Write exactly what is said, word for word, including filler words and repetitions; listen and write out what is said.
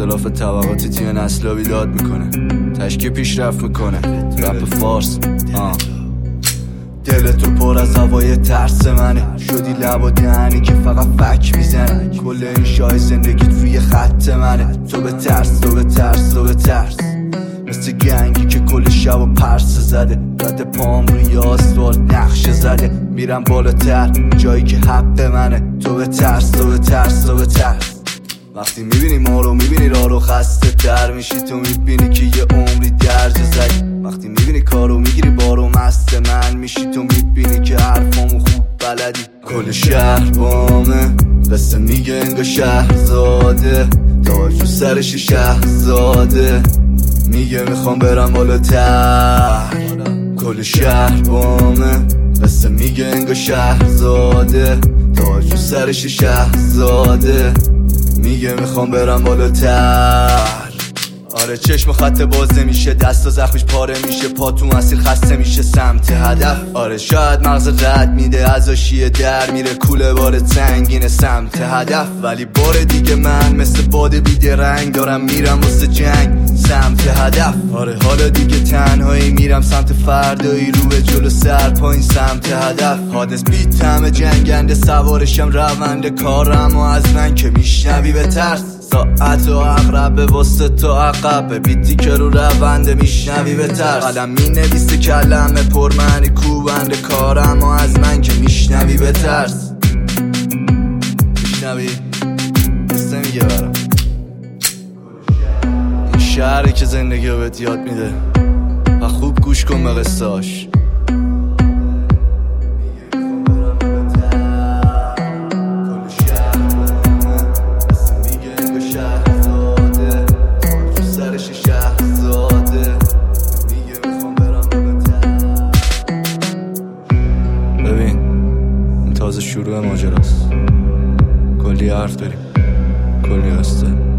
اختلاف طبقاتی توی نسلا بیداد میکنه، تشکیل پیشرفت میکنه. رپ فارس آه. دل تو پر از هوای ترس منه، شدی لب و دهنی که فقط فک میزنه. کل این شای زندگیت روی خط منه. تو به ترس، تو به ترس، تو به ترس، مثل گنگی که کل شب و پرسه زده. رد پام روی آسفالت نقشه زده. میرم بالاتر جایی که حق منه. تو به ترس، تو به ترس، تو به ترس. وقتی میبینی ما رو میبینی راه رو خسته تر میشی. تو میبینی که یه عمری درجه زدی. وقتی میبینی کارو میگیری بارو مست من میشی. تو میبینی که حرفامو خوب بلدی. کل شهر بامه قصه میگه انگا شهرزاده. تاج رو سرش شهرزاده. میگه میخوام برم بالاتر. کل شهر بامه قصه میگه انگا شهرزاده. تاج رو سرش شهرزاده. میگه میخوام برم بالاتر. آره چشم خط باز نمیشه، دست و زخمش پاره میشه، پا تو مسیر خسته میشه سمت هدف. آره شاید مغز رد میده از آشیه در میره، کوله بار سنگینه سمت هدف. ولی بار دیگه من مثل باد بیده رنگ دارم میرم واسه جنگ سمت هدف. آره حالا دیگه تنهایی میرم سمت فردایی، رو به جلو سر پایین سمت هدف. حادث بیت همه جنگنده، سوارشم رونده کارم و از من که میشنوی به ترس. ساعت و اقرب به واسه تو عقب، بیتی که رو رونده میشنوی به ترس. قلم می نویسه کلمه پرمعنی کوبنده کارم و از من که میشنوی به ترس. میشنوی قصه میگه برام این شهری که زندگی رو بهت یاد میده و خوب گوش کن به قصه‌اش. ببین این تازه شروع ماجراست، کلی حرف داریم، کلی هسته.